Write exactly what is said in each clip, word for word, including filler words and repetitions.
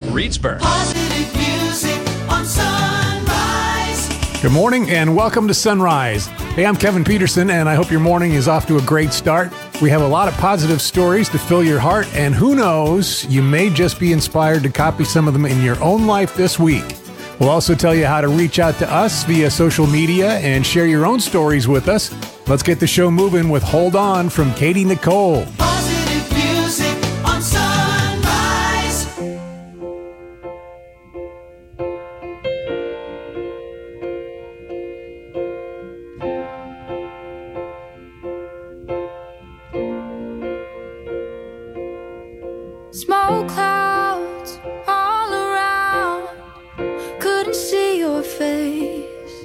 Reedsburg. Positive music on Sunrise. Good morning and welcome to Sunrise. Hey, I'm Kevin Peterson and I hope your morning is off to a great start. We have a lot of positive stories to fill your heart, and who knows, you may just be inspired to copy some of them in your own life this week. We'll also tell you how to reach out to us via social media and share your own stories with us. Let's get the show moving with Hold On from Katie Nicole. Positive music on Sunrise. Smoke clouds all around, couldn't see your face.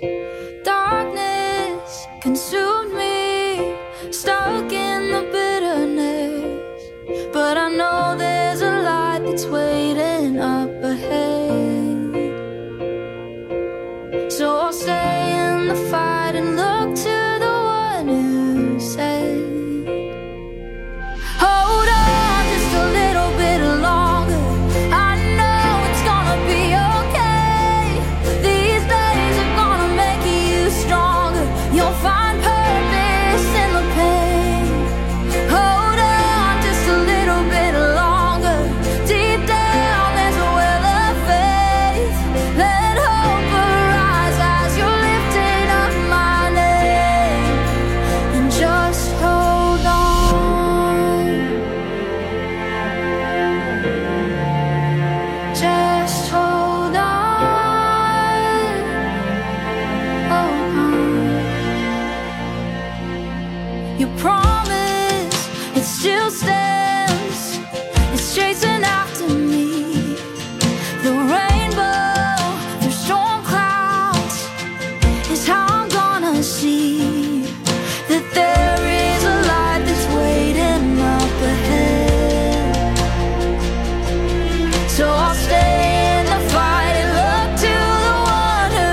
Darkness consumed me, stuck in the bitterness. But I know there's a light that's waiting up ahead. So I'll stay in the fight and look to the one who said, hold on just a little bit longer. I know it's gonna be okay. These days are gonna make you stronger. You'll find purpose in the pain. Hold on just a little bit longer. Deep down there's a well of faith. Let hope arise as you're lifting up my name. And just hold on. Just hold on. Hold on. Your promise, it still stands. It's chasing after me. The rainbow through storm clouds is how I'm gonna see that there is a light that's waiting up ahead. So I'll stay in the fight and look to the one who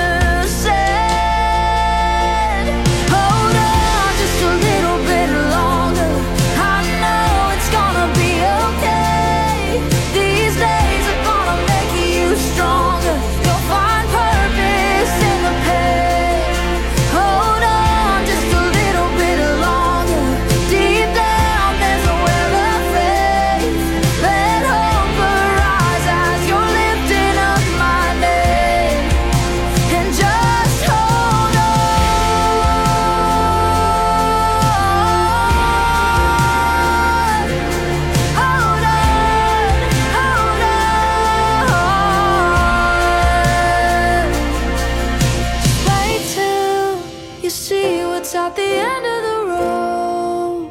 said, hold on just a little bit longer. I know it's gonna be okay. These days are gonna make you stronger. You'll find purpose in the pain. Hold on just a little bit longer. Deep down there's a well of faith. Let hope arise as you're lifting up my name. And just hold on. Hold on, hold on. Wait till you see what's at the end of the road.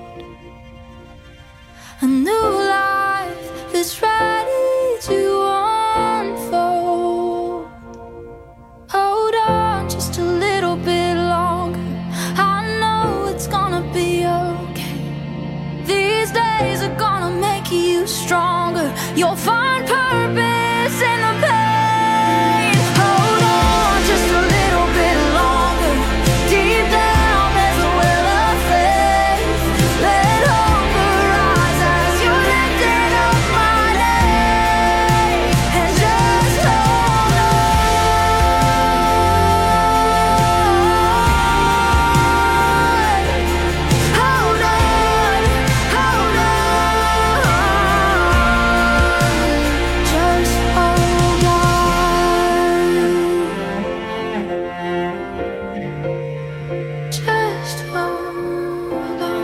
A new life is ready to unfold. Hold on just a little bit longer. I know it's gonna be okay. These days are gonna make you stronger. You'll find purpose in the pain. Hold on just a little bit longer. Deep down there's a well of faith. Let hope arise as you're lifting up my name. And just hold on. Hold on, hold on. Just hold on. Just hold on.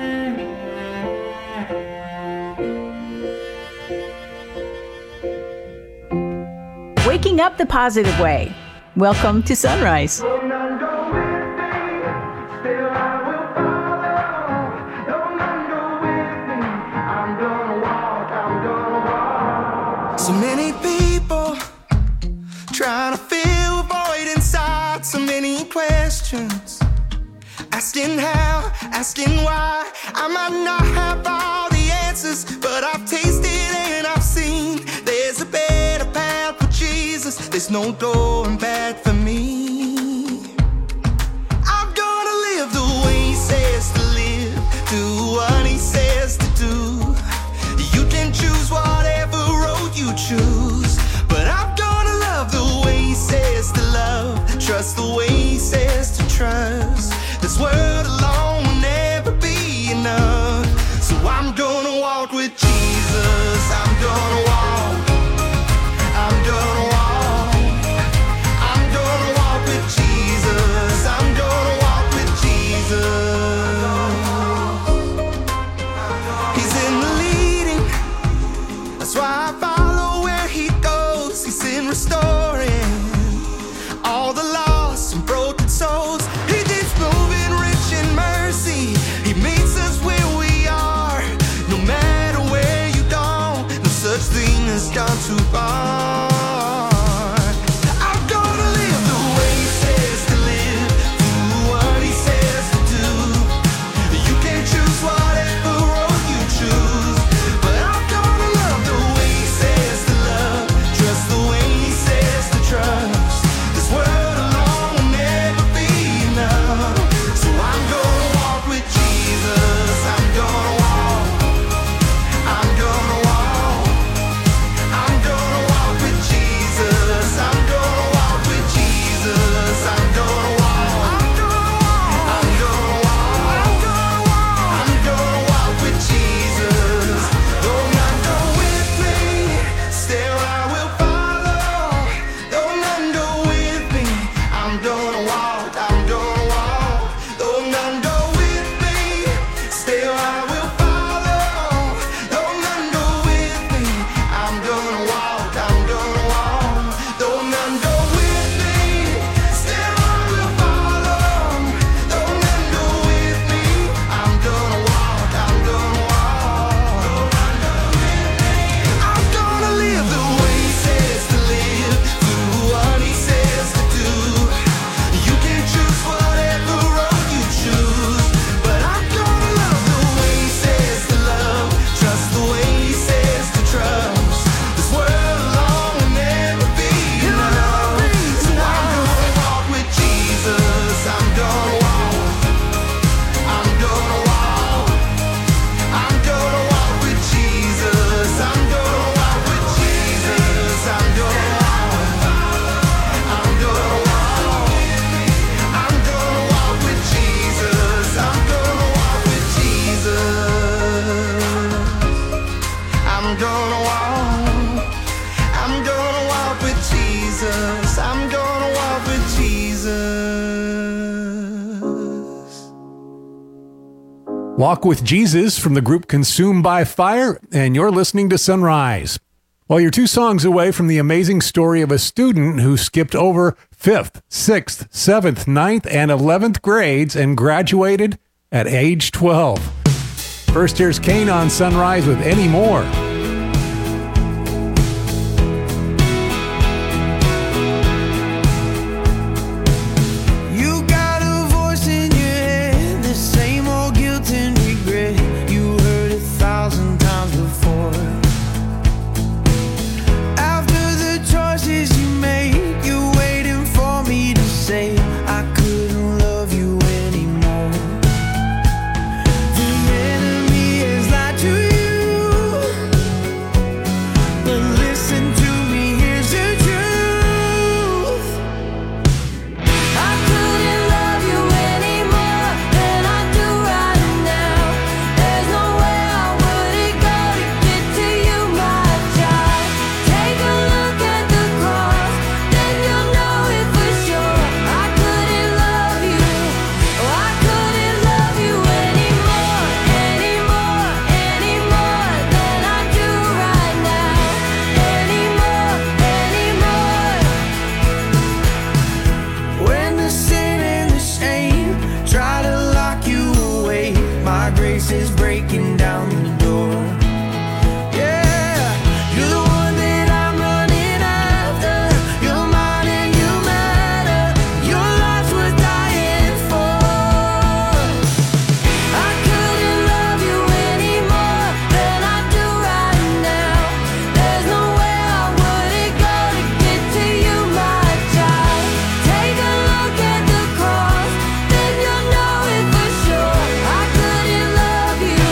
Waking up the positive way. Welcome to Sunrise. So many people trying to fill a void inside. So many questions, asking how, asking why. I might not have all the answers, but I've tasted and I've seen there's a better path for Jesus. There's no going back for me. I'm gonna live the way he says to live, do what he says to do. You can choose whatever road you choose. restoring all the lost and broken souls. He keeps moving rich in mercy. He meets us where we are. No matter where you don't, no such thing as gone too far. I'm gonna live the way he says to live, do what he says to do. You can't choose whatever road you choose, but I'm gonna love the way he says to love, trust the way he says to trust. This world alone will never be enough, so I'm gonna walk with Jesus. I'm gonna walk, I'm gonna walk, I'm gonna walk with Jesus. I'm gonna walk with Jesus. I'm gonna walk, I'm gonna walk, I'm gonna walk, I'm gonna walk, I'm gonna walk with Jesus. Though none go with me, still I will follow. Though none go with me, I'm gonna walk, I'm gonna walk. Though none go with me, still I will follow. Though none go with me, I'm gonna walk, I'm gonna walk. Though none go with me, still I will follow. Though none go with me, I'm gonna walk, I'm gonna walk. Though none go with me, I'm gonna live the way he says to live, do what he says to do. You can choose whatever road you choose, but I'm gonna love the way he says to love, trust the way he says to trust. This world alone will never be enough, so I'm gonna walk with Jesus. I'm gonna walk, I'm gonna walk, I'm gonna walk with Jesus. I'm gonna walk with Jesus. I'm gonna walk, I'm gonna walk, I'm gonna walk with Jesus. I'm gonna walk with Jesus. I'm gonna walk, I'm gonna walk with Jesus. I'm gonna walk with Jesus. Walk with Jesus from the group Consumed by Fire, and you're listening to Sunrise. Well, you're two songs away from the amazing story of a student who skipped over fifth, sixth, seventh, ninth, and eleventh grades and graduated at age twelve. First, here's Kane on Sunrise with Any More. You got a voice in your head, the same old guilt and regret you heard a thousand times before. After the choices you make, you're waiting for me to say I couldn't love you anymore. The enemy has lied to you. Take a look at the cross, then you'll know it for sure. I couldn't love you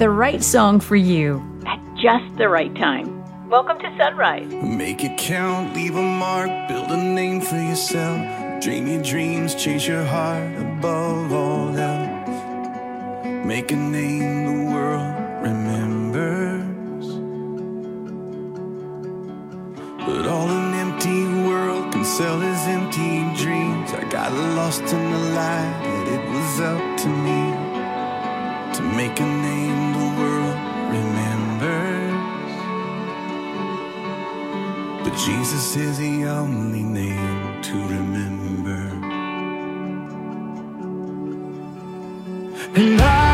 the right song for you at just the right time. Welcome to Sunrise. Make it count, leave a mark, build a name for yourself. Dream your dreams, chase your heart above all else. Make a name the world remembers. But all an empty world can sell is empty dreams. I got lost in the light that it was up to me to make a name the world remembers. But Jesus is the only name to remember. And I,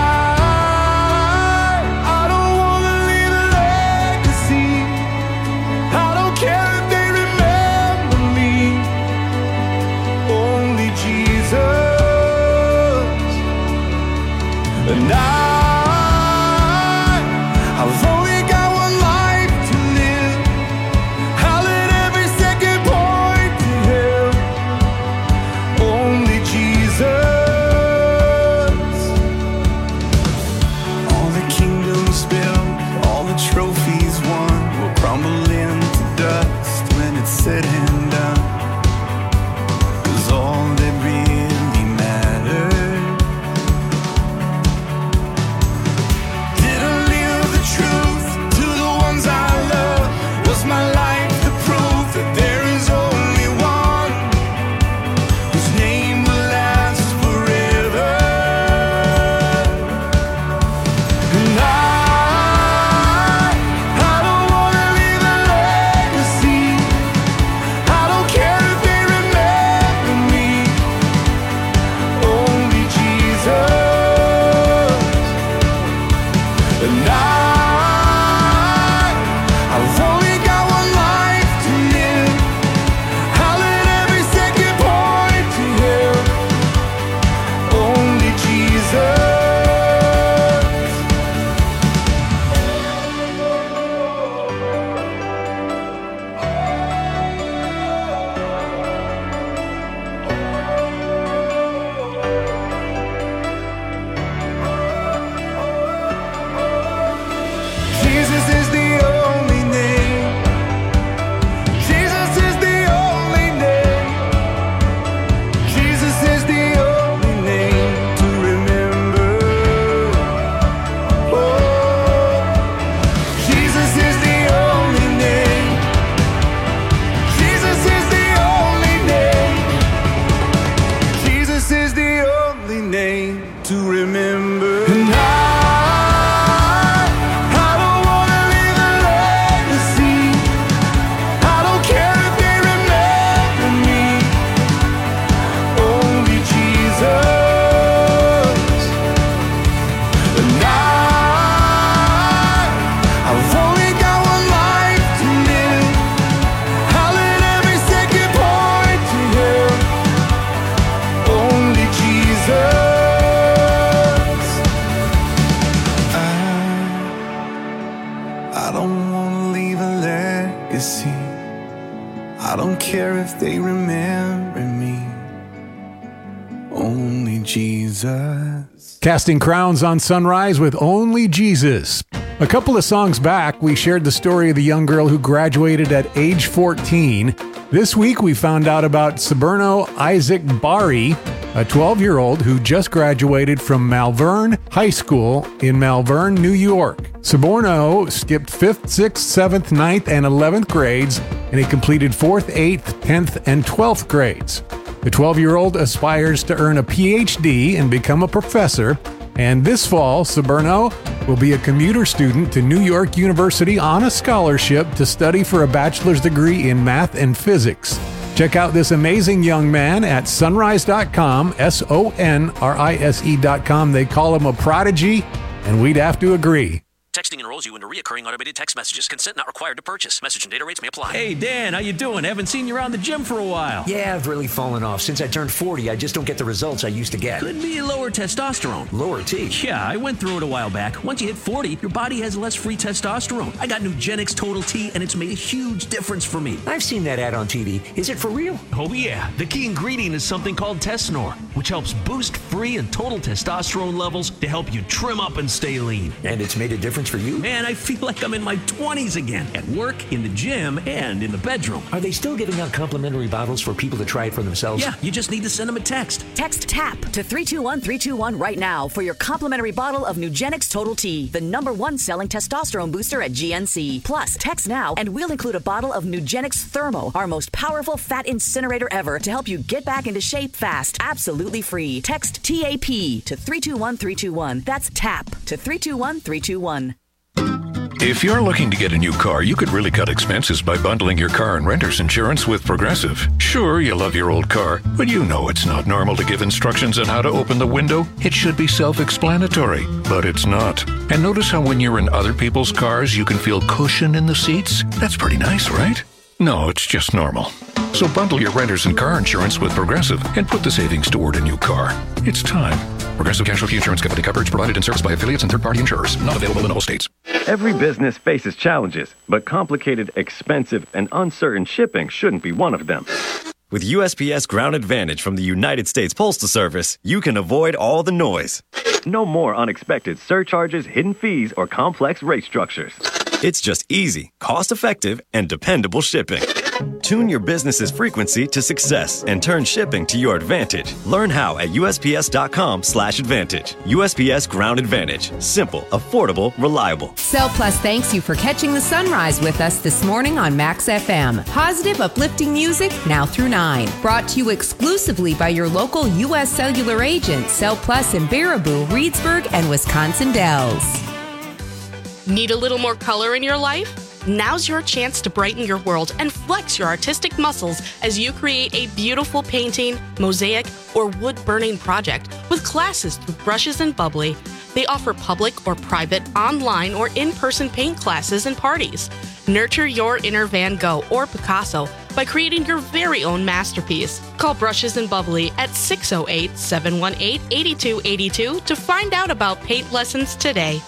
I don't wanna leave a legacy. I don't care if they remember me. Only Jesus. And I, I've only got one life to live. I'll let every second point to Him. Only Jesus. All the kingdoms built, all the trophies won, will crumble into dust when it's said and done. 'Cause all that really mattered, did I live the truth to the ones I love? Was my life the proof that there is only one whose name will last forever? And I, I don't wanna leave a legacy. I don't care if they remember me. Only Jesus. And I, I've only got one life to live. I'll let every second point to Him. Only Jesus. Jesus is the only name. Jesus is the only name. Jesus is the only name to remember. Oh, Jesus is the only name. Jesus is the only name. Jesus is the only name to remember. And I, I don't wanna leave a legacy. I don't care if they remember me. Only Jesus. And I, I've only got one life to live. I'll let every second point to Him. Only Jesus. I, I don't wanna leave a legacy. I don't care if they remember me. Only Jesus. Casting Crowns on Sunrise with Only Jesus. A couple of songs back, we shared the story of the young girl who graduated at age fourteen. This week, we found out about Saberno Isaac Bari, a twelve-year-old who just graduated from Malvern High School in Malvern, New York. Saberno skipped fifth, sixth, seventh, ninth, and eleventh grades, and he completed fourth, eighth, tenth, and twelfth grades. The twelve-year-old aspires to earn a P H D and become a professor, and this fall, Saberno will be a commuter student to New York University on a scholarship to study for a bachelor's degree in math and physics. Check out this amazing young man at sunrise dot com, S O N R I S E dot com. They call him a prodigy, and we'd have to agree. Texting enrolls you into recurring automated text messages. Consent not required to purchase. Message and data rates may apply. Hey, Dan, how you doing? Haven't seen you around the gym for a while. Yeah, I've really fallen off. Since I turned forty, I just don't get the results I used to get. Could be lower testosterone. Lower T? Yeah, I went through it a while back. Once you hit forty, your body has less free testosterone. I got Nugenix Total T, and it's made a huge difference for me. I've seen that ad on T V. Is it for real? Oh, yeah. The key ingredient is something called Tesnor, which helps boost free and total testosterone levels to help you trim up and stay lean. And it's made a difference for you? Man, I feel like I'm in my twenties again, at work, in the gym, and in the bedroom. Are they still giving out complimentary bottles for people to try it for themselves? Yeah, you just need to send them a text. Text TAP to three two one three two one right now for your complimentary bottle of Nugenix Total T, the number one selling testosterone booster at G N C. Plus, text now and we'll include a bottle of Nugenix Thermo, our most powerful fat incinerator ever, to help you get back into shape fast, absolutely free. Text T A P to three two one three two one. That's TAP to three two one three two one. If you're looking to get a new car, you could really cut expenses by bundling your car and renter's insurance with Progressive. Sure, you love your old car, but you know it's not normal to give instructions on how to open the window. It should be self-explanatory, but it's not. And notice how when you're in other people's cars, you can feel cushion in the seats? That's pretty nice, right? No, it's just normal. So bundle your renter's and car insurance with Progressive and put the savings toward a new car. It's time. Progressive Casualty Insurance Company. Coverage provided and serviced by affiliates and third-party insurers. Not available in all states. Every business faces challenges, but complicated, expensive, and uncertain shipping shouldn't be one of them. With U S P S Ground Advantage from the United States Postal Service, you can avoid all the noise. No more unexpected surcharges, hidden fees, or complex rate structures. It's just easy, cost-effective, and dependable shipping. Tune your business's frequency to success and turn shipping to your advantage. Learn how at U S P S dot com slash advantage. U S P S Ground Advantage. Simple, affordable, reliable. Cell Plus thanks you for catching the sunrise with us this morning on Max F M. Positive, uplifting music now through nine. Brought to you exclusively by your local U S Cellular agent, Cell Plus in Baraboo, Reedsburg, and Wisconsin Dells. Need a little more color in your life? Now's your chance to brighten your world and flex your artistic muscles as you create a beautiful painting, mosaic, or wood-burning project with classes through Brushes and Bubbly. They offer public or private, online or in-person paint classes and parties. Nurture your inner Van Gogh or Picasso by creating your very own masterpiece. Call Brushes and Bubbly at six oh eight, seven one eight, eight two eight two to find out about paint lessons today.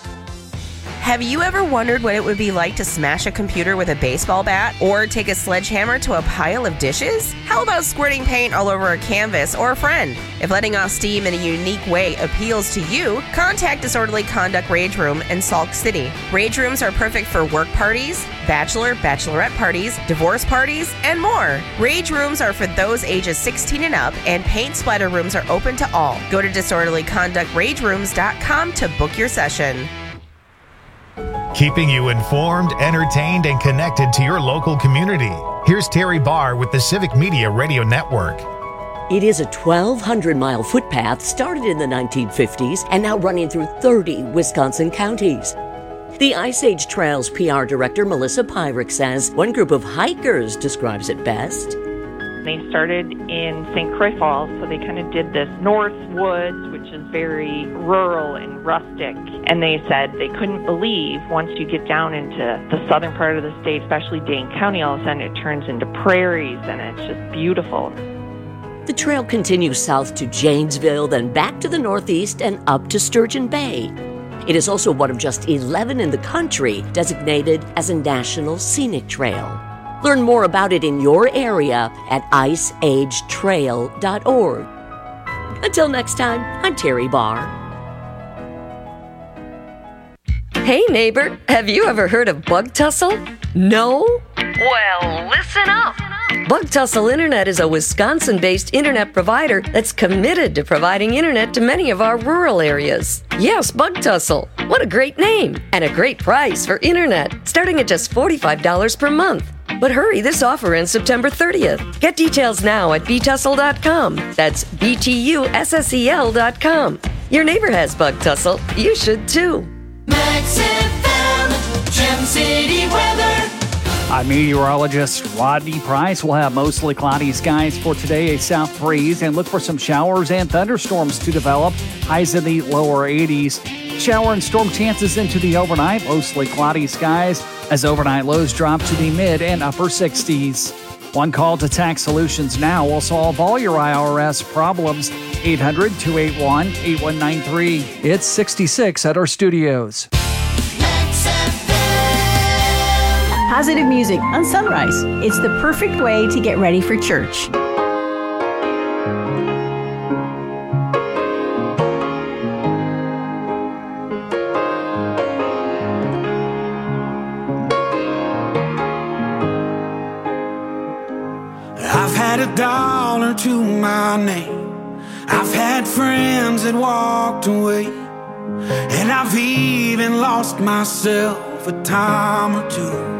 Have you ever wondered what it would be like to smash a computer with a baseball bat or take a sledgehammer to a pile of dishes? How about squirting paint all over a canvas or a friend? If letting off steam in a unique way appeals to you, contact Disorderly Conduct Rage Room in Sauk City. Rage Rooms are perfect for work parties, bachelor, bachelorette parties, divorce parties, and more. Rage Rooms are for those ages sixteen and up, and paint splatter rooms are open to all. Go to disorderly conduct rage rooms dot com to book your session. Keeping you informed, entertained, and connected to your local community. Here's Terry Barr with the Civic Media Radio Network. It is a twelve hundred mile footpath started in the nineteen fifties and now running through thirty Wisconsin counties. The Ice Age Trails P R director Melissa Pyrick says one group of hikers describes it best. They started in Saint Croix Falls, so they kind of did this North Woods, which is very rural and rustic. And they said they couldn't believe once you get down into the southern part of the state, especially Dane County, all of a sudden it turns into prairies and it's just beautiful. The trail continues south to Janesville, then back to the northeast and up to Sturgeon Bay. It is also one of just eleven in the country designated as a National Scenic Trail. Learn more about it in your area at ice age trail dot org. Until next time, I'm Terry Barr. Hey neighbor, have you ever heard of Bug Tussle? No? Well, listen up. Bug Tussle Internet is a Wisconsin-based internet provider that's committed to providing internet to many of our rural areas. Yes, Bug Tussle. What a great name and a great price for internet, starting at just forty-five dollars per month. But hurry, this offer ends September thirtieth. Get details now at b tussle dot com. That's B T U S S E L dot com. Your neighbor has Bug Tussle. You should too. Max F M, Gem City weather. I'm meteorologist Rodney Price. We'll have mostly cloudy skies for today, a south breeze, and look for some showers and thunderstorms to develop. Highs in the lower eighties. shower and storm chances into the overnight. Mostly cloudy skies as overnight lows drop to the mid and upper sixties. One call to Tax Solutions Now will solve all your I R S problems. eight hundred, two eight one, eight one nine three. It's sixty-six at our studios. Positive music on Sunrise. It's the perfect way to get ready for church. I've had a dollar to my name. I've had friends that walked away. And I've even lost myself a time or two.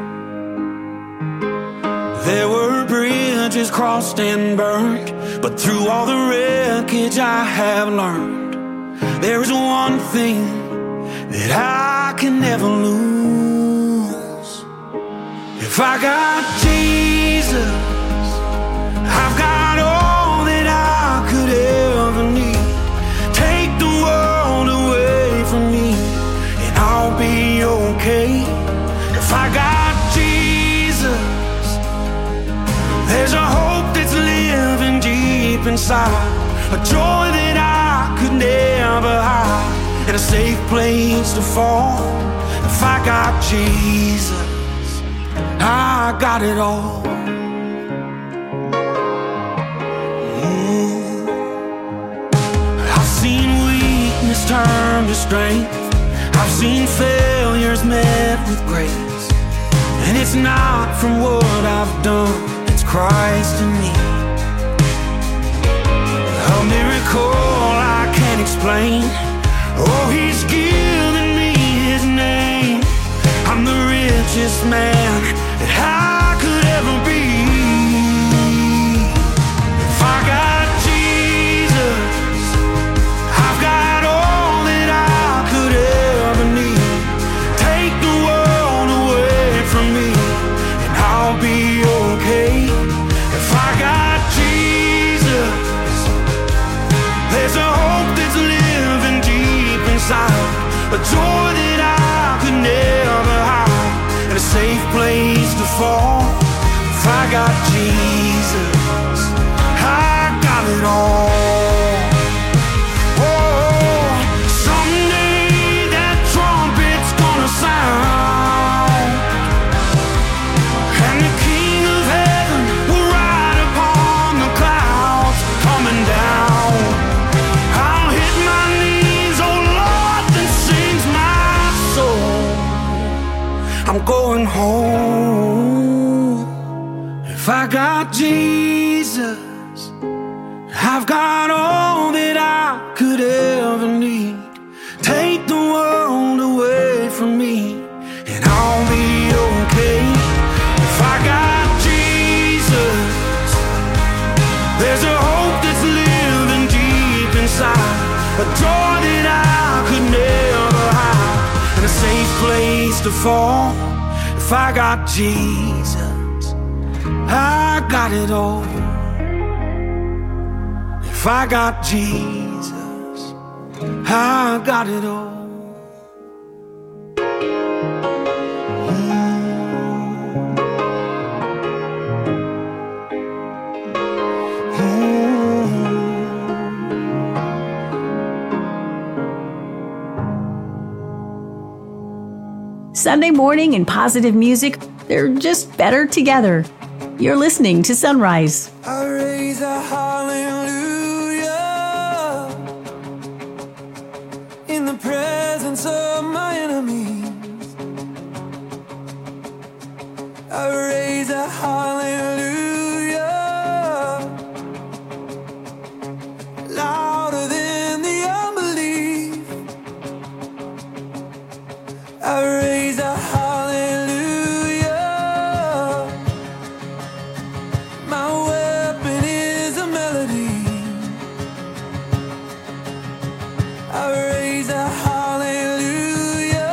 There were bridges crossed and burned, but through all the wreckage I have learned, there's one thing that I can never lose. If I got Jesus, I've got all that I could ever need. Take the world away from me and I'll be okay. If I got Jesus, there's a hope that's living deep inside, a joy that I could never hide, and a safe place to fall. If I got Jesus, I got it all. Mm. I've seen weakness turn to strength. I've seen failures met with grace, and it's not from what I've done, Christ in me. A miracle I can't explain. Oh, he's given me his name. I'm the richest man that I could ever be. If I got Jesus, I've got all that I could ever need. Take the world away from me and I'll be okay. I got Jesus, there's a hope that's living deep inside, a joy that I could never hide, and a safe place to fall. If I got Jesus, I got it all. Oh, someday that trumpet's gonna sound, and the King of Heaven will ride upon the clouds coming down. I'll hit my knees, oh Lord, then sings my soul. I'm going home. If I got Jesus, I've got all that I could ever need. Take the world away from me and I'll be okay. If I got Jesus, there's a hope that's living deep inside, a joy that I could never hide, and a safe place to fall. If I got Jesus, I got it all. If I got Jesus, I got it all. Sunday morning and positive music, they're just better together. You're listening to Sunrise. I raise a hallelujah in the presence of my enemies. I raise a hallelujah louder than the unbelief. I raise a hallelujah. My weapon is a melody. I raise a hallelujah.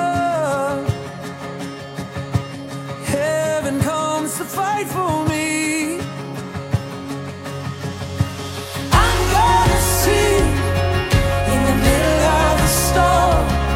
Heaven comes to fight for me. I'm gonna sing in the middle of the storm.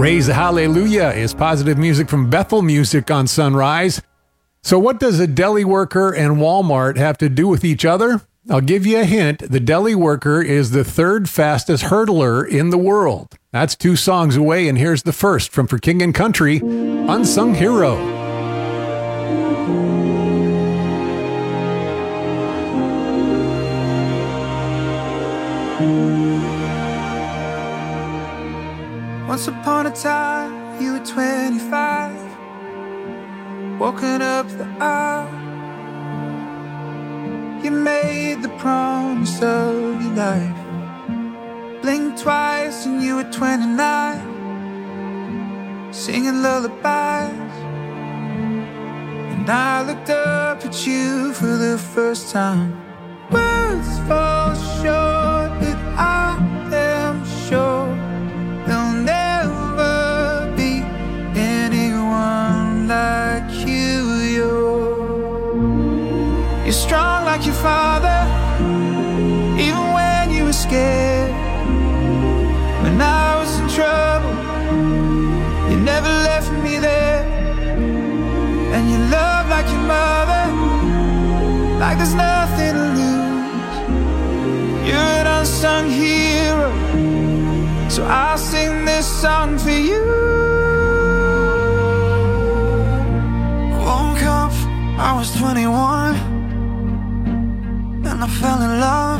Raise a Hallelujah is positive music from Bethel Music on Sunrise. So what does a deli worker and Walmart have to do with each other? I'll give you a hint. The deli worker is the third fastest hurdler in the world. That's two songs away, and here's the first from For King and Country, Unsung Hero. Once upon a time, you were twenty-five, walking up the aisle. You made the promise of your life. Blinked twice and you were twenty-nine, singing lullabies. And I looked up at you for the first time. Words fall short, but I am sure there'll never be anyone like you. You're, you're strong like your father, even when you were scared. When I was in trouble, you never left me there. And you love like your mother, like there's nothing to lose. You're an unsung hero, so I'll sing this song for you. Woke up, I was twenty-one, and I fell in love.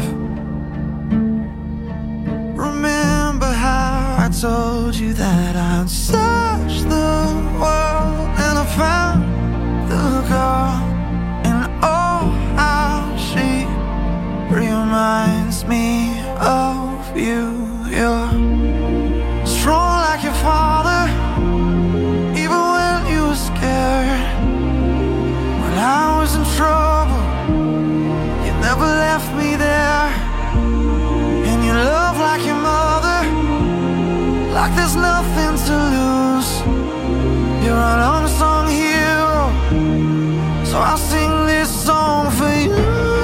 Remember how I told you that I'd search the world, and I found the girl, and oh, how she reminds me of you. You're strong like your father, even when you were scared. When I was in trouble, you never left me there. And you love like your mother, like there's nothing to lose. You're an unsung hero, so I'll sing this song for you.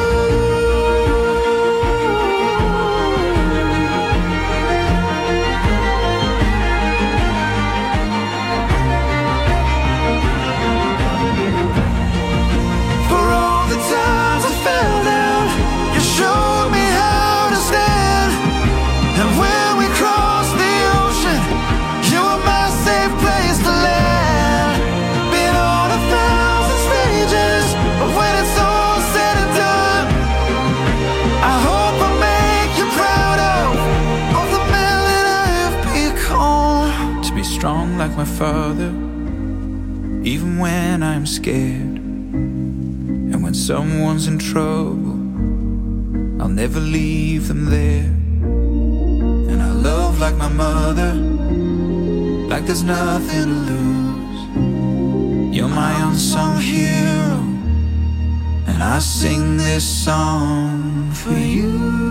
Strong like my father, even when I'm scared. And when someone's in trouble, I'll never leave them there. And I love like my mother, like there's nothing to lose. You're my unsung hero, and I sing this song for you.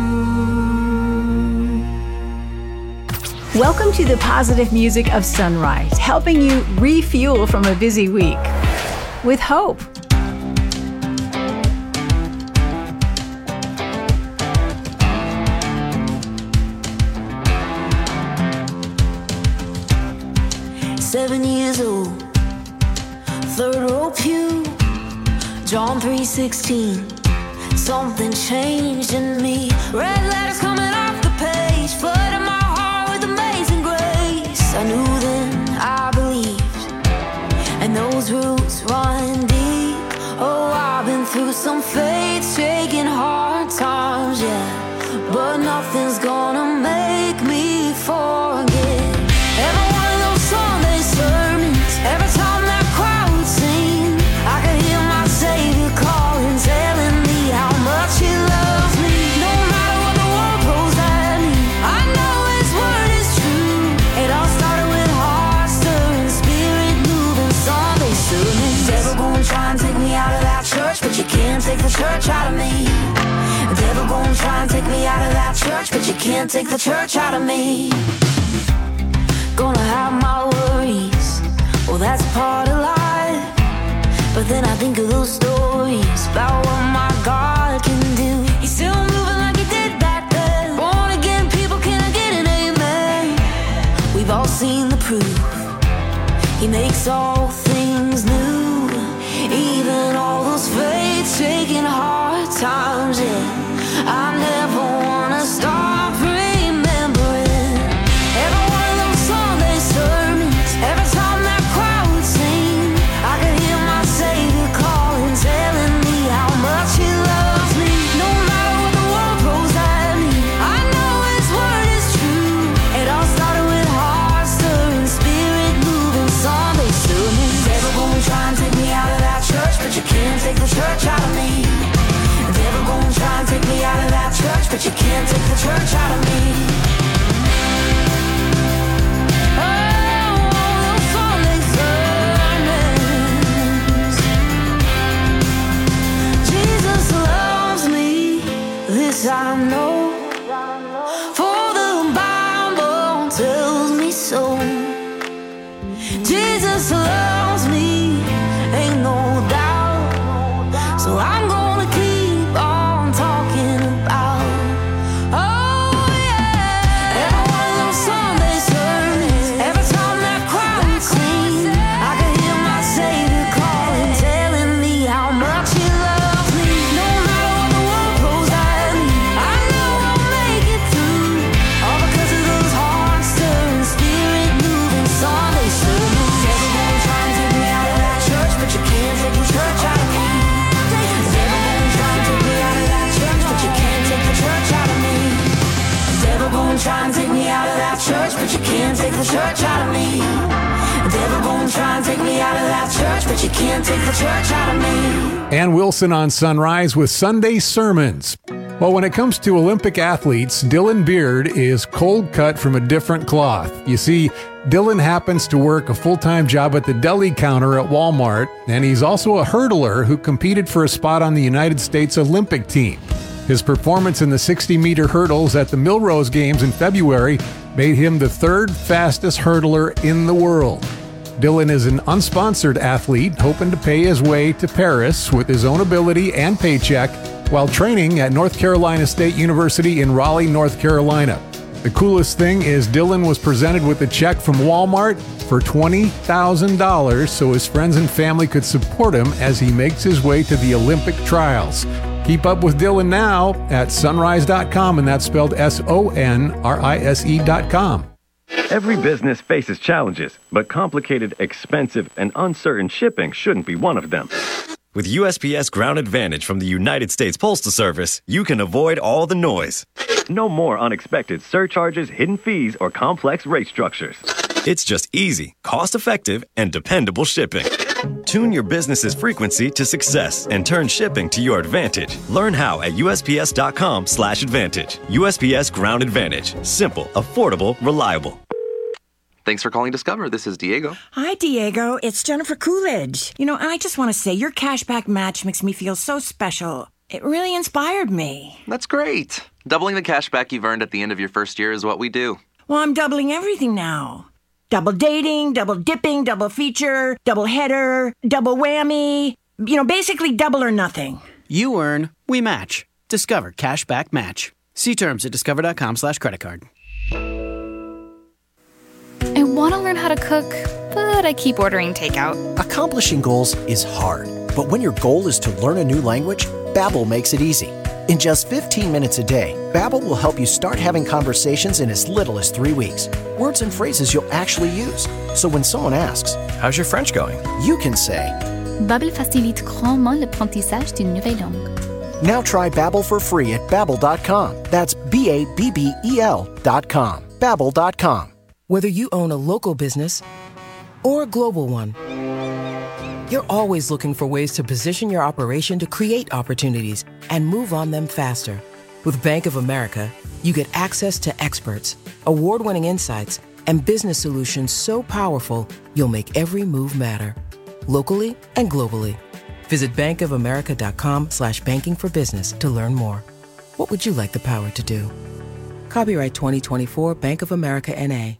Welcome to the positive music of Sunrise, helping you refuel from a busy week with hope. Seven years old, third row pew, John three sixteen. Something changed in me. Red letters coming off the page, flooding my heart with amazing grace. I knew then, I believed, and those roots run deep. Oh, I've been through some faith-shaking hard times, yeah, but nothing's gonna make me forget. Every one of those Sunday sermons, every time that crowd would sing, I could hear my Savior calling, telling me how much He loves me. No matter what the world throws at me, I know His word is true. It all started with heart stirring, spirit moving Sunday sermons. Devil gonna try and take me out of that church, but you can't take the church out of me. The devil gonna try and take me out of that church, but you can't take the church out of me. Gonna have my worries, well that's part of life. But then I think of those stories about what my God can do. He's still moving like He did back then. Born again people, can I get an amen? We've all seen the times, yeah. I never wanna stop remembering every one of those Sunday sermons. Every time that crowd would sing, I could hear my Savior calling, telling me how much He loves me. No matter what the world throws at me, I know His word is true. It all started with heart stirring, spirit moving Sunday sermons. Devil gonna try and take me out of that church, but you can't take the church out of me. Devil gonna try and take me out of that church, but you can't take the church out of me. Oh, those Sunday sermons. Jesus loves me, this I know, for the Bible tells me so. Jesus loves me, ain't no doubt, so I'm gonna keep on talking about. Oh yeah, every one of those Sunday sermons, every time that crowd would sing, I could hear my Savior calling, telling me how much He loves me. No matter what the world throws at me, I know I'll make it through, all because of those heart stirring, spirit moving Sunday sermons. Devil gonna try and take me out of that church, but you can't take the church out of me. Devil gonna try and take me out of that church, but you can't take the church out of me. Devil gonna try and take me out of that church, but you can't take the church out of me. Devil gonna try and take me out of that church, but you can't take the church out of me. Ann Wilson on Sunrise with Sunday Sermons. Well, when it comes to Olympic athletes, Dylan Beard is cold cut from a different cloth. You see, Dylan happens to work a full-time job at the deli counter at Walmart, and he's also a hurdler who competed for a spot on the United States Olympic team. His performance in the sixty-meter hurdles at the Millrose Games in February made him the third fastest hurdler in the world. Dylan is an unsponsored athlete hoping to pay his way to Paris with his own ability and paycheck while training at North Carolina State University in Raleigh, North Carolina. The coolest thing is Dylan was presented with a check from Walmart for twenty thousand dollars so his friends and family could support him as he makes his way to the Olympic trials. Keep up with Dylan now at sunrise dot com, and that's spelled S O N R I S E dot com. Every business faces challenges, but complicated, expensive, and uncertain shipping shouldn't be one of them. With U S P S Ground Advantage from the United States Postal Service, you can avoid all the noise. No more unexpected surcharges, hidden fees, or complex rate structures. It's just easy, cost-effective, and dependable shipping. Tune your business's frequency to success and turn shipping to your advantage. Learn how at U S P S dot com slash advantage. U S P S Ground Advantage. Simple, affordable, reliable. Thanks for calling Discover. This is Diego. Hi, Diego. It's Jennifer Coolidge. You know, I just want to say your cashback match makes me feel so special. It really inspired me. That's great. Doubling the cashback you've earned at the end of your first year is what we do. Well, I'm doubling everything now. Double dating, double dipping, double feature, double header, double whammy. You know, basically double or nothing. You earn, we match. Discover Cashback Match. See terms at discover dot com slash credit card. I want to learn how to cook, but I keep ordering takeout. Accomplishing goals is hard, but when your goal is to learn a new language, Babbel makes it easy. In just fifteen minutes a day, Babbel will help you start having conversations in as little as three weeks. Words and phrases you'll actually use. So when someone asks, "How's your French going?" you can say, Babbel facilite grandement l'apprentissage d'une nouvelle langue. Now try Babbel for free at babbel dot com. That's B A B B E L dot com. Babbel dot com. Whether you own a local business or a global one, you're always looking for ways to position your operation to create opportunities and move on them faster. With Bank of America, you get access to experts, award-winning insights, and business solutions so powerful you'll make every move matter, locally and globally. Visit bankofamerica.com slash banking for business to learn more. What would you like the power to do? Copyright twenty twenty-four Bank of America N A.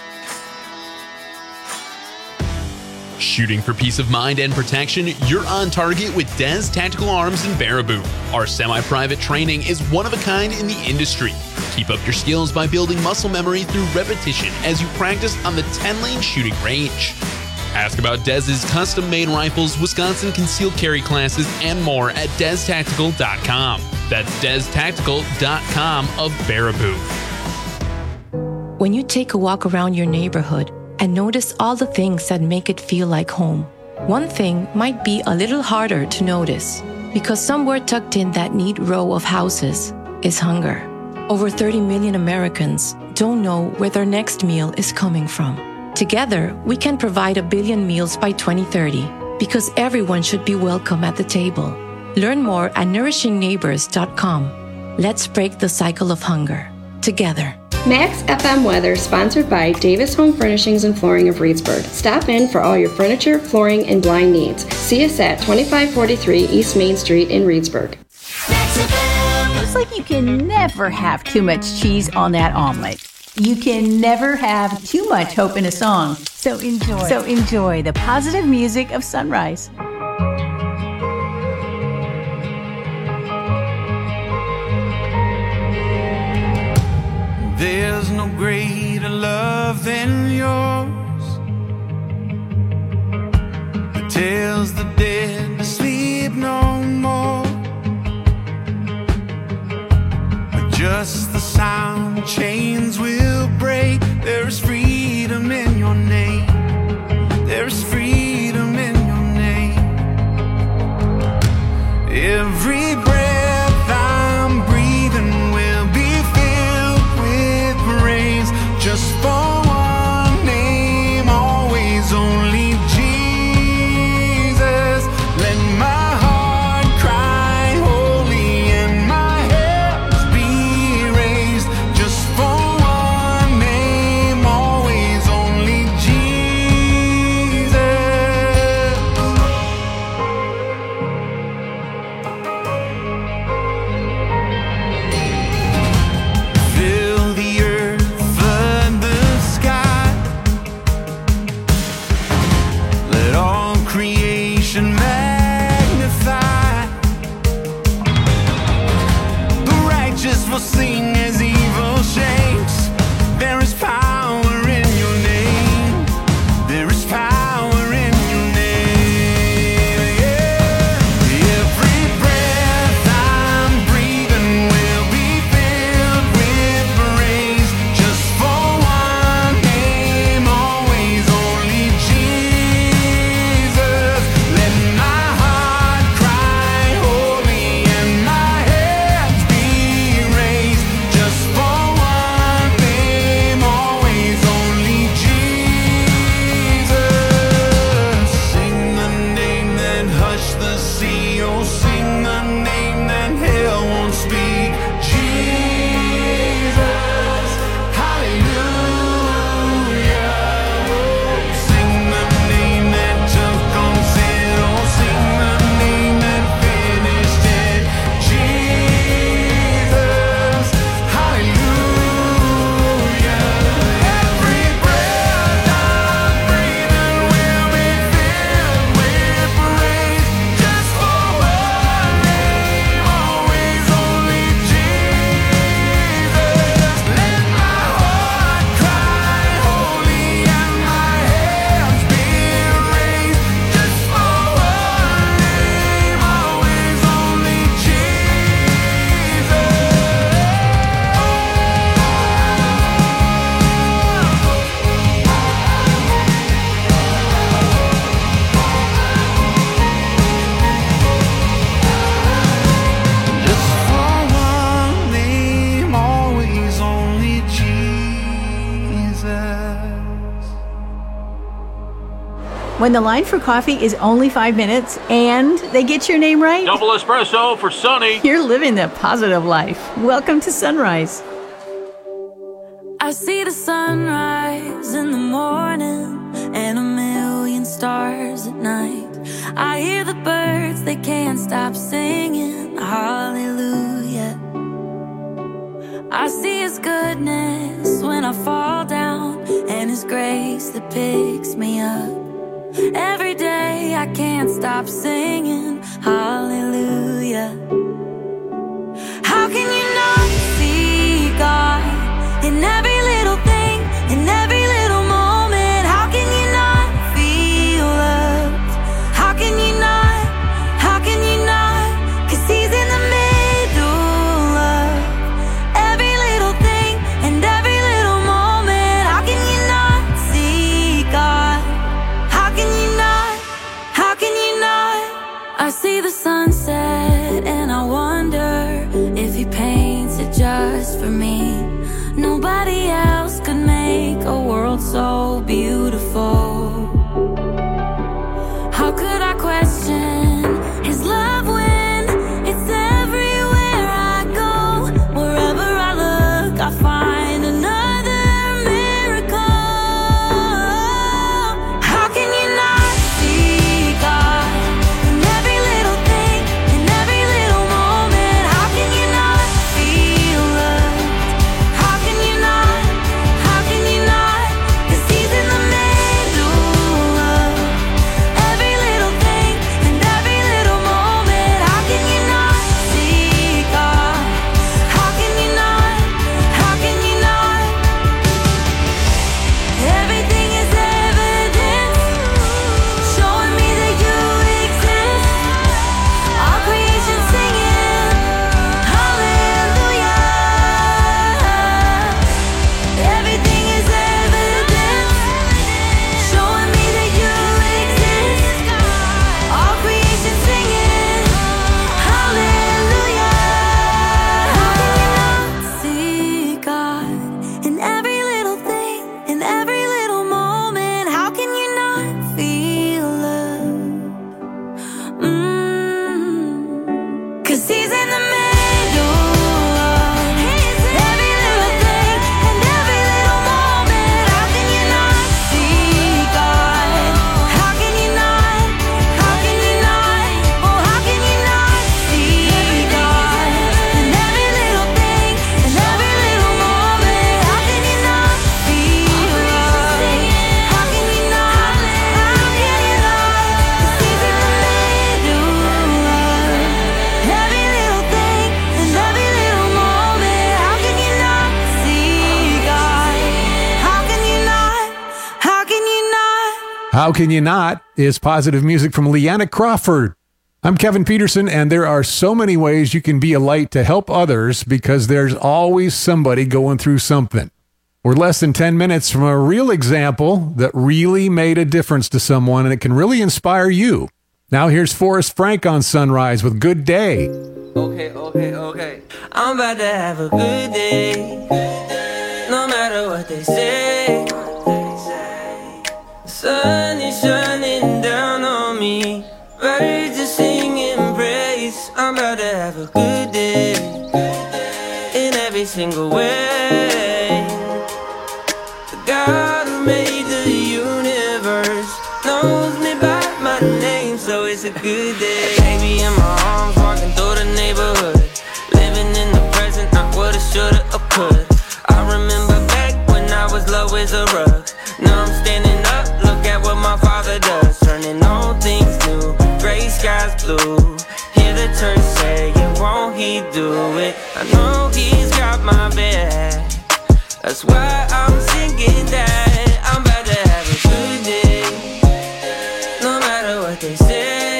Shooting for peace of mind and protection, you're on target with Des Tactical Arms in Baraboo. Our semi-private training is one of a kind in the industry. Keep up your skills by building muscle memory through repetition as you practice on the ten-lane shooting range. Ask about Dez's custom-made rifles, Wisconsin concealed carry classes, and more at des tactical dot com. That's des tactical dot com of Baraboo. When you take a walk around your neighborhood and notice all the things that make it feel like home, one thing might be a little harder to notice because somewhere tucked in that neat row of houses is hunger. Over thirty million Americans don't know where their next meal is coming from. Together, we can provide a billion meals by twenty thirty because everyone should be welcome at the table. Learn more at nourishing neighbors dot com. Let's break the cycle of hunger together. Max F M Weather, sponsored by Davis Home Furnishings and Flooring of Reedsburg. Stop in for all your furniture, flooring, and blind needs. See us at twenty-five forty-three East Main Street in Reedsburg. Looks like you can never have too much cheese on that omelet. You can never have too much hope in a song. So enjoy. So enjoy the positive music of Sunrise. There's no greater love than yours that tells the dead to sleep no more. Just the sound, chains will break. There is freedom in your name. There is freedom in your name. Every breath I'm breathing will be filled with praise. Just for one name, always only Jesus. Let my heart cry holy and my hands be raised. Just for one name, always only Jesus. Fill the earth, flood the sky. Let all creation magnify. The righteous will sing as evil shakes. There is power in your name. There is power in your name. Yeah. Every breath I'm breathing will be filled with praise. Just for one name, always only Jesus. Let my heart cry holy and my hands be raised. Just for one name, always only Jesus. Sing the name that hushed the sea. Oh, sing the name that hell won't speak. Jesus, hallelujah. Oh, sing the name that took on sin. Oh, sing the name that finished it. Jesus, hallelujah. Every breath I'm breathing will be filled with praise. Just for one name, always only Jesus. Let my heart cry holy and my hands be raised. Just for one name, always only Just for one name, always only Jesus. When the line for coffee is only five minutes and they get your name right, Double espresso for Sonny. you're living the positive life. Welcome to Sunrise. I see the sunrise in the morning and a million stars at night. I hear the birds, they can't stop singing hallelujah. I see His goodness when I fall down and His grace that picks me up. Every day I can't stop singing hallelujah. How can you not see God in every little thing, in every little moment? How can you not feel just for me. Nobody else could make a world so beautiful. How could I question his love when it's everywhere I go? Wherever I look, I find another miracle. How can you not see God in every little thing, in every little moment? How can you not feel loved? How can you not? How can you not? 'Cause he's in the middle of every little thing and every little moment. How can you not see God? How can you not? How can you not? Everything is evidence, showing me that you exist. All creation singing, hallelujah. Everything is evidence, showing me that you exist. All creation singing, hallelujah. How can you not see God in every little thing, in every little moment? How can you not feel love? Mm. 'Cause he's in the middle of every little thing and every little moment. How can you not see God? How can you not? How can you not? Oh, how can you not see God in every little thing and every little moment? How can you not feel love? How can you not? How can you not? 'Cause he's in the middle of every little thing and every little moment. How can you not see God? How can you not? How can you not? How Can You Not is positive music from Leanna Crawford. I'm Kevin Peterson, and there are so many ways you can be a light to help others because there's always somebody going through something. We're less than ten minutes from a real example that really made a difference to someone, and it can really inspire you. Now here's Forrest Frank on Sunrise with Good Day. Okay, okay, okay. I'm about to have a good day. No matter what they say. Sun is shining down on me. Birds are singing praise. I'm about to have a good day. In every single way. The God who made the universe knows me by my name, so it's a good day. Baby in my arms, walking through the neighborhood, living in the present, not what I shoulda or could. I remember back when I was low as a rug. Now I'm standing up, look at what my father does, turning all things new, gray skies blue. Hear the church say, won't he do it? I know he's got my back. That's why I'm singing that. I'm about to have a good day. No matter what they say.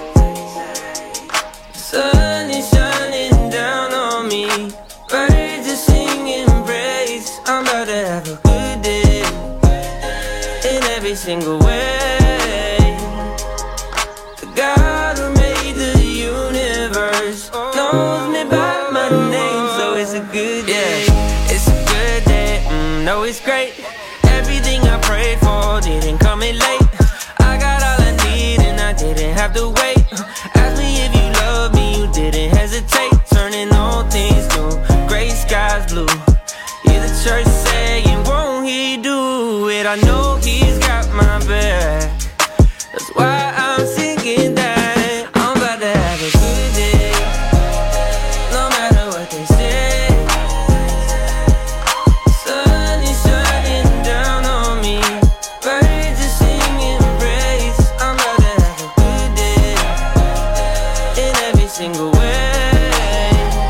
Sun is shining down on me. Birds are singing praise. I'm about to have a good day. In every single way. The God who made the universe knows me by my name, so it's a good day. It's a good day, mm, no it's great. Everything I prayed for didn't come in late. I got all I need and I didn't have to wait. Ask me if you love me, you didn't hesitate. Turning all things new, gray skies blue. Hear the church saying, won't he do it? I know he's got my back. That's why I'm singing that. I'm about to have a good day. No matter what they say. Sun is shining down on me. Birds are singing praise. I'm about to have a good day. In every single way.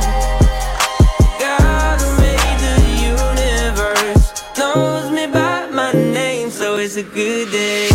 God who made the universe knows me by my name, so it's a good day.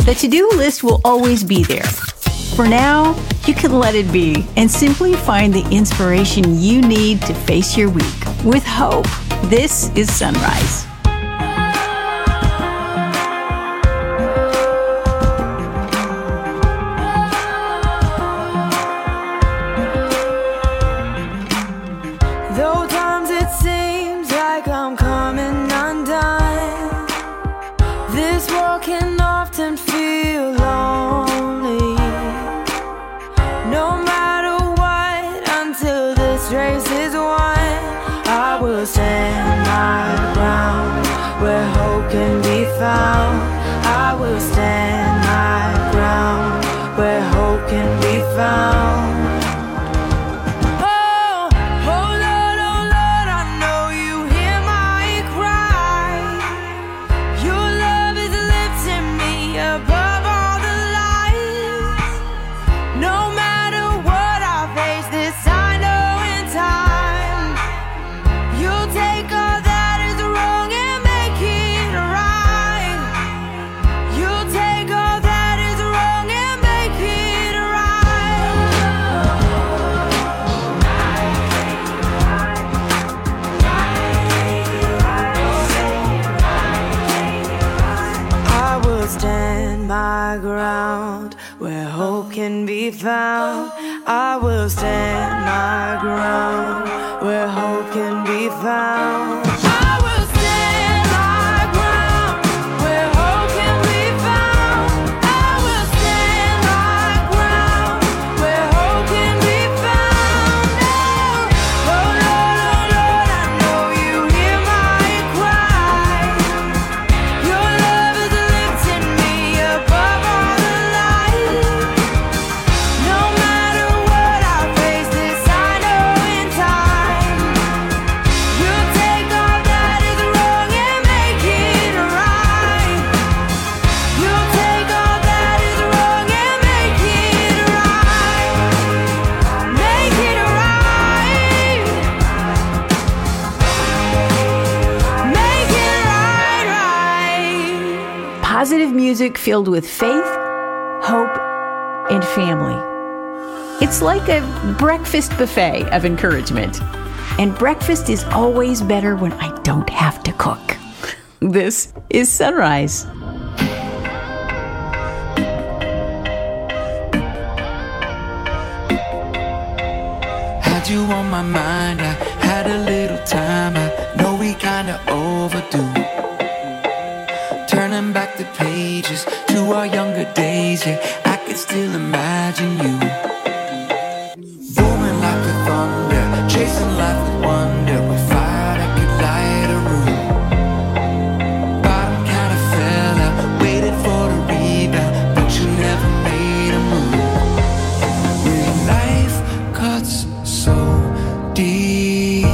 The to-do list will always be there. For now, you can let it be and simply find the inspiration you need to face your week with hope. This is Sunrise. Though times it seems like I'm coming undone, this world can often feel lonely. No matter what, until this race is won, I will stand my ground where hope can be found. I will stand my ground where hope can be found. Ground where hope can be found. I will stand my ground where hope can be found. I will stand my ground where hope can be found. I will stand my ground where hope can be found. Oh, oh Lord, oh Lord, I know you hear my cry. Your love is lifting me above. Positive music filled with faith, hope, and family. It's like a breakfast buffet of encouragement. And breakfast is always better when I don't have to cook. This is Sunrise. Had you on my mind, I had a little time. I know we kinda overdue. Turning back the pages to our younger days, yeah, I could still imagine you. Booming like the thunder, chasing life with wonder, with fire that could light a room. Bottom kinda fell out, waited for the rebound, but you never made a move. When life cuts so deep,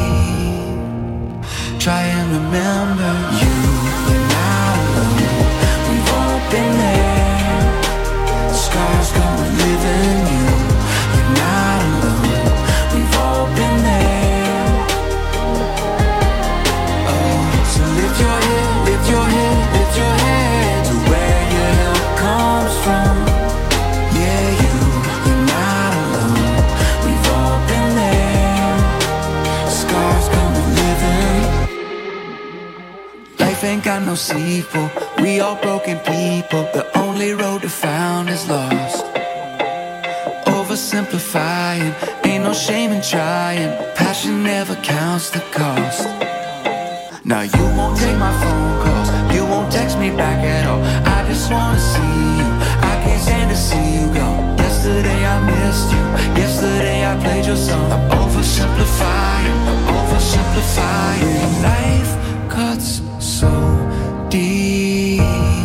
try and remember you. Been there, scars come and live in you. You're not alone, we've all been there. Oh, so lift your head, lift your head, lift your head to where your help comes from. Yeah, you, you're not alone, we've all been there. Scars come and live in. Life ain't got no sequel. We all broken people, the only road to found is lost. Oversimplifying, ain't no shame in trying. Passion never counts the cost. Now you won't take my phone calls, you won't text me back at all. I just wanna see you, I can't stand to see you go. Yesterday I missed you, yesterday I played your song. I'm oversimplifying, I'm oversimplifying. Life cuts so deep,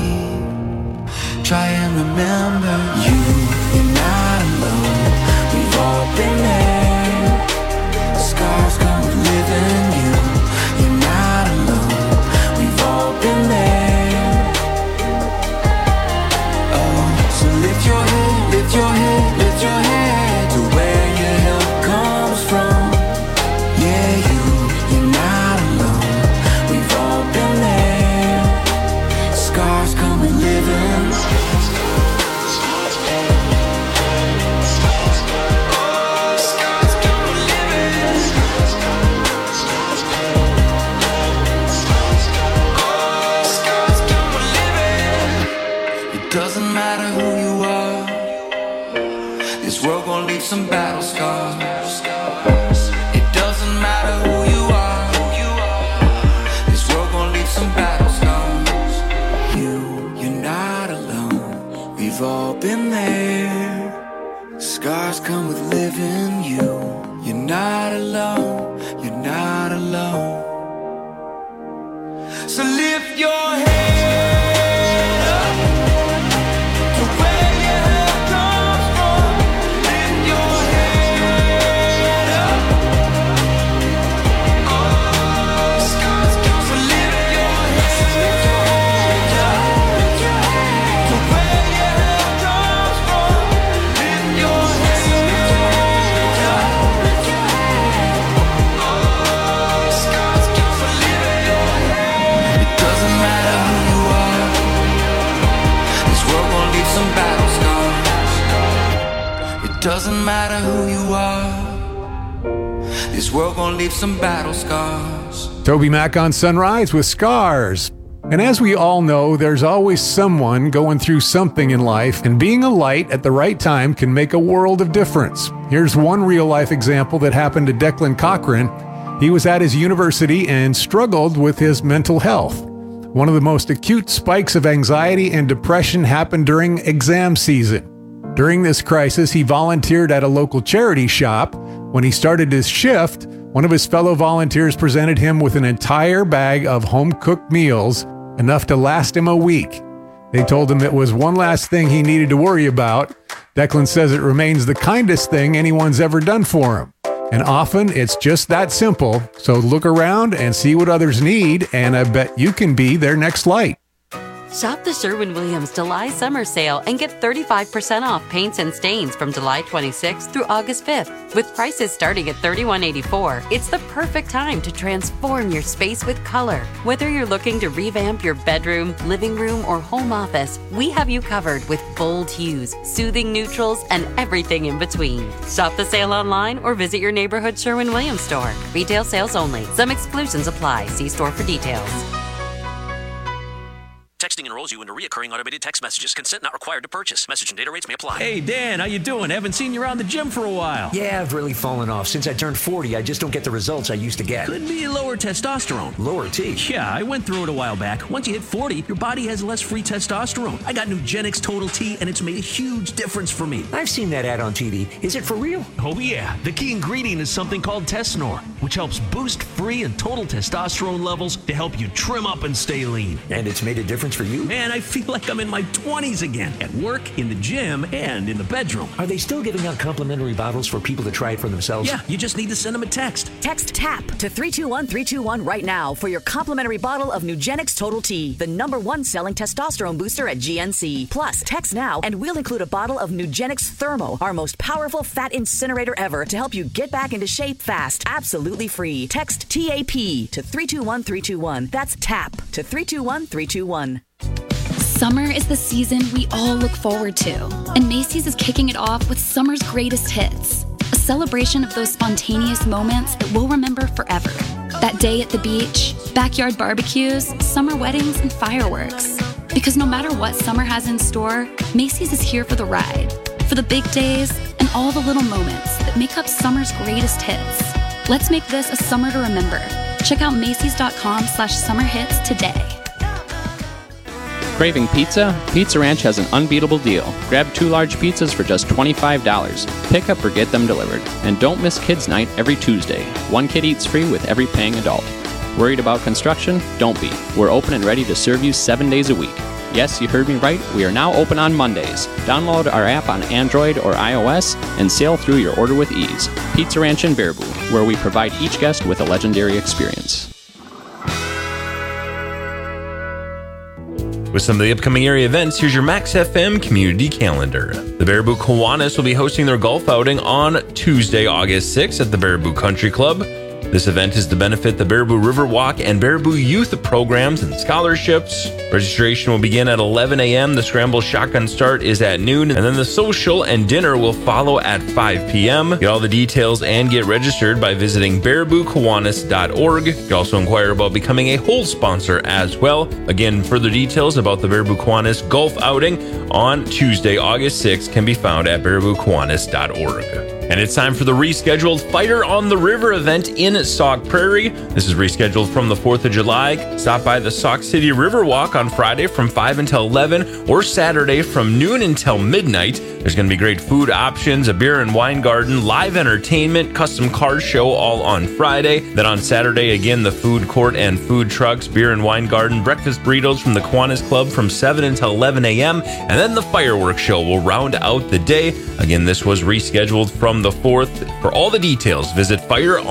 try and remember you, you're not alone, we've all been there. Scars come and live in you, you're not alone, we've all been there. Oh, so lift your head, lift your head, lift your head to where your help comes from. Yeah, you, you're not alone, we've all been there. Scars come and live in. doesn't matter who you are. This world gon' leave some battle scars. It doesn't matter who you are. This world gon' leave some battle scars. You, you're not alone. We've all been there. Scars come with living. You, you're not alone. You're not alone. So lift your head up to where your help comes from. Lift your head up. Oh, scars come. So lift your head up to where your help comes from. Lift your head up. Oh, scars come. So lift your head. It doesn't matter who you are. This world gon' leave some battle scars. It doesn't matter who you are. This world gon' leave some battle scars. Toby Mac on Sunrise with Scars. And as we all know, there's always someone going through something in life, and being a light at the right time can make a world of difference. Here's one real-life example that happened to Declan Cochran. He was at his university and struggled with his mental health. One of the most acute spikes of anxiety and depression happened during exam season. During this crisis, he volunteered at a local charity shop. When he started his shift, one of his fellow volunteers presented him with an entire bag of home-cooked meals, enough to last him a week. They told him it was one last thing he needed to worry about. Declan says it remains the kindest thing anyone's ever done for him. And often it's just that simple. So look around and see what others need, and I bet you can be their next light. Shop the Sherwin-Williams July Summer Sale and get thirty-five percent off paints and stains from July twenty-sixth through August fifth. With prices starting at thirty-one eighty-four, it's the perfect time to transform your space with color. Whether you're looking to revamp your bedroom, living room, or home office, we have you covered with bold hues, soothing neutrals, and everything in between. Shop the sale online or visit your neighborhood Sherwin-Williams store. Retail sales only. Some exclusions apply. See store for details. Texting enrolls you into reoccurring automated text messages. Consent not required to purchase. Message and data rates may apply. Hey, Dan, how you doing? Haven't seen you around the gym for a while. Yeah, I've really fallen off. Since I turned forty, I just don't get the results I used to get. Could be lower testosterone. Lower T? Yeah, I went through it a while back. Once you hit forty, your body has less free testosterone. I got Nugenix Total T, and it's made a huge difference for me. I've seen that ad on T V. Is it for real? Oh, yeah. The key ingredient is something called Tesnor, which helps boost free and total testosterone levels to help you trim up and stay lean. And it's made a difference for you? Man, I feel like I'm in my twenties again, at work, in the gym, and in the bedroom. Are they still giving out complimentary bottles for people to try it for themselves? Yeah, you just need to send them a text. Text TAP to three two one three two one right now for your complimentary bottle of Nugenix Total T, the number one selling testosterone booster at G N C. Plus, text now and we'll include a bottle of Nugenix Thermo, our most powerful fat incinerator ever, to help you get back into shape fast, absolutely free. Text T A P to three two one three two one. That's TAP to three two one three two one. Summer is the season we all look forward to, and Macy's is kicking it off with summer's greatest hits, a celebration of those spontaneous moments that we'll remember forever. That day at the beach, backyard barbecues, summer weddings, and fireworks. Because no matter what summer has in store, Macy's is here for the ride, for the big days and all the little moments that make up summer's greatest hits. Let's make this a summer to remember. Check out Macy's.com slash summer hits today. Craving pizza? Pizza Ranch has an unbeatable deal. Grab two large pizzas for just twenty-five dollars. Pick up or get them delivered. And don't miss Kids Night every Tuesday. One kid eats free with every paying adult. Worried about construction? Don't be. We're open and ready to serve you seven days a week. Yes, you heard me right. We are now open on Mondays. Download our app on Android or iOS and sail through your order with ease. Pizza Ranch in Baraboo, where we provide each guest with a legendary experience. With some of the upcoming area events, here's your Max F M community calendar. The Baraboo Kiwanis will be hosting their golf outing on Tuesday, August sixth at the Baraboo Country Club. The This event is to benefit the Baraboo Riverwalk and Baraboo Youth programs and scholarships. Registration will begin at eleven a.m. The Scramble Shotgun start is at noon, and then the social and dinner will follow at five p.m. Get all the details and get registered by visiting baraboo kiwanis dot org. You can also inquire about becoming a whole sponsor as well. Again, further details about the Baraboo Kiwanis Golf outing on Tuesday, August sixth can be found at baraboo kiwanis dot org. And it's time for the rescheduled Fire on the River event in Sauk Prairie. This is rescheduled from the fourth of July. Stop by the Sauk City Riverwalk on Friday from five until eleven or Saturday from noon until midnight. There's going to be great food options, a beer and wine garden, live entertainment, custom car show all on Friday. Then on Saturday, again, the food court and food trucks, beer and wine garden, breakfast burritos from the Kiwanis Club from seven until eleven a.m. And then the fireworks show will round out the day. Again, this was rescheduled from the fourth. For all the details, visit Fire